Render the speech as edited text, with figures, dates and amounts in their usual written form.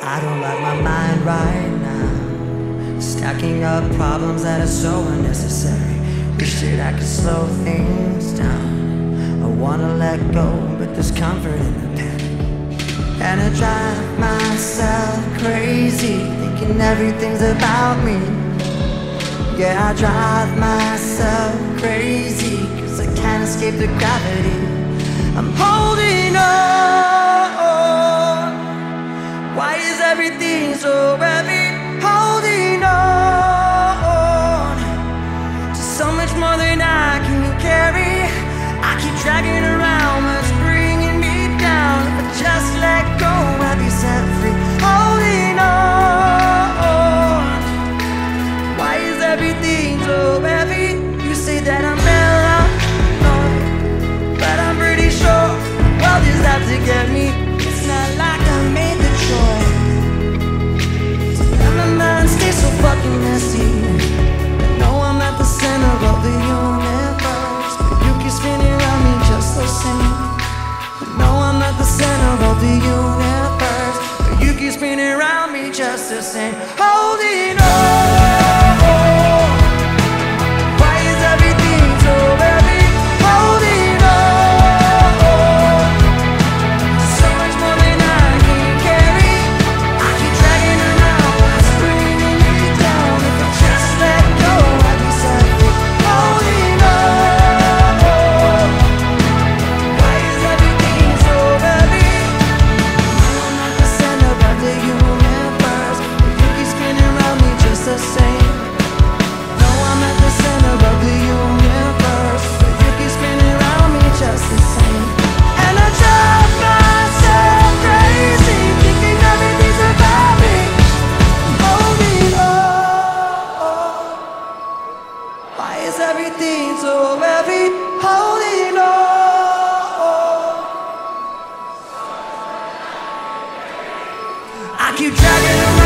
I don't like my mind right now, stacking up problems that are so unnecessary. Wish that I could slow things down. I wanna let go, but there's comfort in the panic. And I drive myself crazy, thinking everything's about me. Yeah, I drive myself crazy, cause I can't escape the gravity. I'm holding on. Why is everything so heavy? Holding on to so much more than I can carry. I keep dragging around what's bringing me down. If I just let go, I'll be set free. Holding on. Why is everything so heavy? You say that I'm paranoid, but I'm pretty sure the world is out to get me. It's not like I made the choice. And my mind stays so fucking messy. I know I'm at the center of the universe, but you keep spinning around me just the same. I know I'm at the center of the universe, but you keep spinning around me just the same. Holding on. Why is everything so heavy? Holding on. So much more than I can carry. I keep dragging around what's bringing me down. If I just let go, I'd be set free. Holding on. Why is everything so heavy? I'm at the center of the universe, but you keep spinning around me just the same. No, I'm at the center of the universe, but you keep spinning around me just the same. And I drive myself crazy, thinking everything's about me. Holding on. Why is everything so heavy? Holding on. I keep dragging around